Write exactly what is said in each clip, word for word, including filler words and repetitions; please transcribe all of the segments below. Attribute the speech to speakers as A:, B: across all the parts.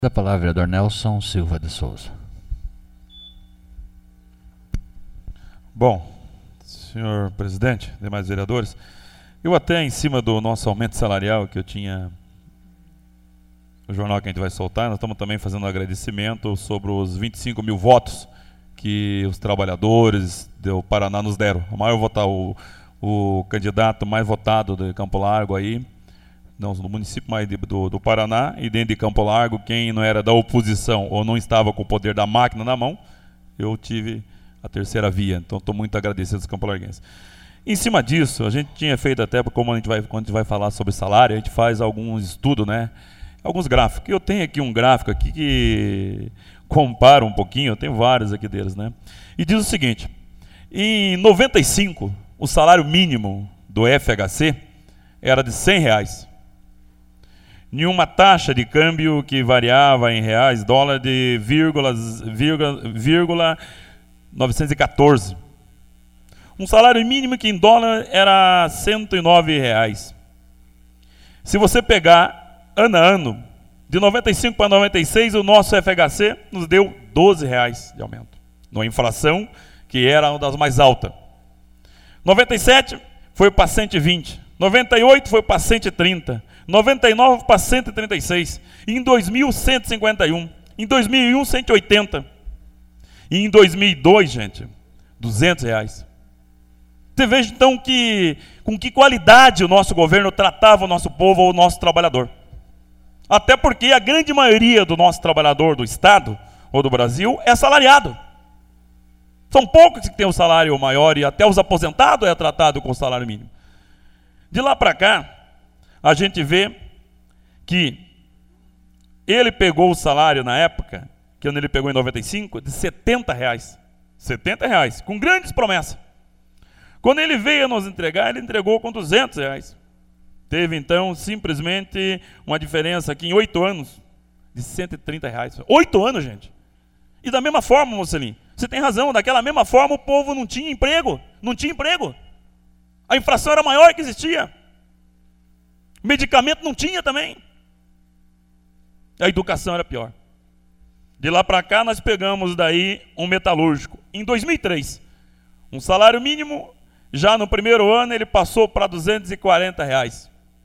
A: Da palavra, vereador Nelson Silva de Souza.
B: Bom, senhor presidente, demais vereadores, eu até em cima do nosso aumento salarial que eu tinha, o jornal que a gente vai soltar, nós estamos também fazendo um agradecimento sobre os vinte e cinco mil votos que os trabalhadores do Paraná nos deram. O maior votar, o, o candidato mais votado de Campo Largo aí, não, no município mais de, do, do Paraná, e dentro de Campo Largo, quem não era da oposição ou não estava com o poder da máquina na mão, eu tive a terceira via. Então estou muito agradecido aos campolarguenses. Em cima disso, a gente tinha feito até, como a gente vai, quando a gente vai falar sobre salário, a gente faz alguns estudos, né? Alguns gráficos. Eu tenho aqui um gráfico aqui que compara um pouquinho, eu tenho vários aqui deles, né? E diz o seguinte: em noventa e cinco, o salário mínimo do F H C era de cem reais. Em uma taxa de câmbio que variava em reais, dólar de vírgula, vírgula, vírgula novecentos e quatorze. Um salário mínimo que em dólar era cento e nove reais. Se você pegar ano a ano, de noventa e cinco para noventa e seis, o nosso F H C nos deu doze reais de aumento. Numa inflação que era uma das mais altas. noventa e sete foi para cento e vinte. noventa e oito foi para cento e trinta. noventa e nove para cento e trinta e seis. E em dois mil, cento e cinquenta e um. Em dois mil e um, cento e oitenta. E em dois mil e dois, gente, duzentos reais. Você veja então que, com que qualidade o nosso governo tratava o nosso povo ou o nosso trabalhador. Até porque a grande maioria do nosso trabalhador do Estado ou do Brasil é assalariado. São poucos que têm o salário maior e até os aposentados é tratado com o salário mínimo. De lá para cá, a gente vê que ele pegou o salário na época, que ele pegou em noventa e cinco, de setenta reais. setenta reais, com grandes promessas. Quando ele veio nos entregar, ele entregou com duzentos reais. Teve então simplesmente uma diferença aqui em oito anos de cento e trinta reais. Oito anos, gente. E da mesma forma, Mocelin, você tem razão, daquela mesma forma o povo não tinha emprego. Não tinha emprego. A inflação era maior que existia. Medicamento não tinha também. A educação era pior. De lá para cá nós pegamos daí um metalúrgico. Em dois mil e três, um salário mínimo, já no primeiro ano ele passou para duzentos e quarenta reais.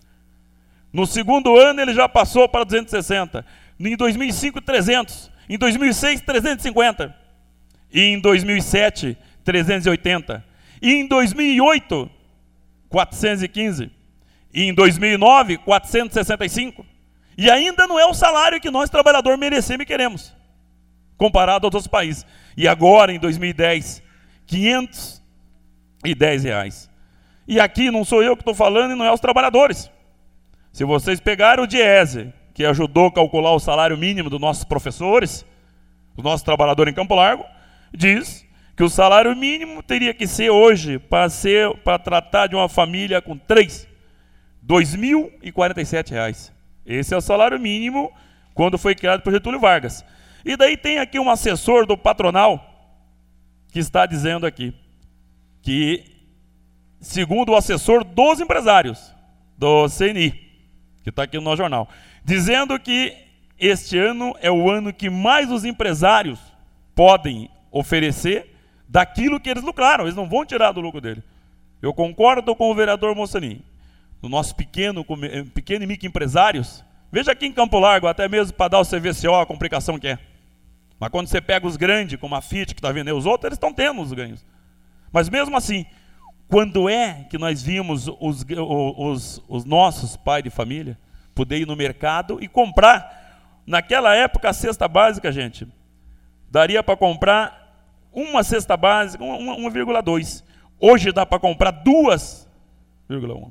B: No segundo ano ele já passou para duzentos e sessenta. Em dois mil e cinco, trezentos. Em dois mil e seis, trezentos e cinquenta. E em dois mil e sete, trezentos e oitenta. E em dois mil e oito, quatrocentos e quinze. E em dois mil e nove, quatrocentos e sessenta e cinco. E ainda não é o salário que nós, trabalhadores, merecemos e queremos, comparado aos outros países. E agora, em dois mil e dez, quinhentos e dez reais. E aqui não sou eu que estou falando e não é os trabalhadores. Se vocês pegarem o Diese, que ajudou a calcular o salário mínimo dos nossos professores, os nossos trabalhadores em Campo Largo, diz que o salário mínimo teria que ser hoje, para ser, para tratar de uma família com três, dois mil e quarenta e sete reais. Esse é o salário mínimo quando foi criado por Getúlio Vargas. E daí tem aqui um assessor do patronal que está dizendo aqui que, segundo o assessor dos empresários, do C N I, que está aqui no nosso jornal, dizendo que este ano é o ano que mais os empresários podem oferecer daquilo que eles lucraram. Eles não vão tirar do lucro dele. Eu concordo com o vereador Mocelin. No nosso pequeno, pequeno e microempresários, veja aqui em Campo Largo, até mesmo para dar o C V C O, a complicação que é. Mas quando você pega os grandes, como a Fiat, que está vendendo os outros, eles estão tendo os ganhos. Mas mesmo assim, quando é que nós vimos os, os, os nossos pais de família poder ir no mercado e comprar? Naquela época, a cesta básica, gente, daria para comprar uma cesta básica, uma vírgula dois. Hoje dá para comprar duas vírgula um.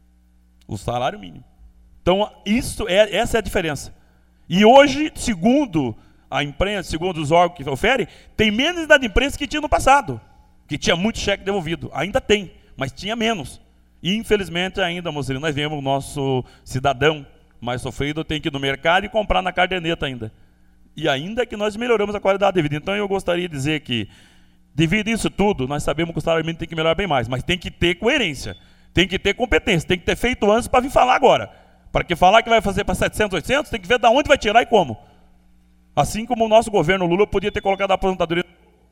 B: O salário mínimo. Então, isso é, essa é a diferença. E hoje, segundo a imprensa, segundo os órgãos que oferem, tem menos da imprensa que tinha no passado, que tinha muito cheque devolvido. Ainda tem, mas tinha menos. E, infelizmente, ainda, Mocelin, nós vemos o nosso cidadão mais sofrido tem que ir no mercado e comprar na caderneta ainda. E ainda que nós melhoramos a qualidade de vida. Então, eu gostaria de dizer que, devido a isso tudo, nós sabemos que o salário mínimo tem que melhorar bem mais, mas tem que ter coerência. Tem que ter competência, tem que ter feito antes para vir falar agora. Para que falar que vai fazer para setecentos, oitocentos, tem que ver de onde vai tirar e como. Assim como o nosso governo Lula podia ter colocado a aposentadoria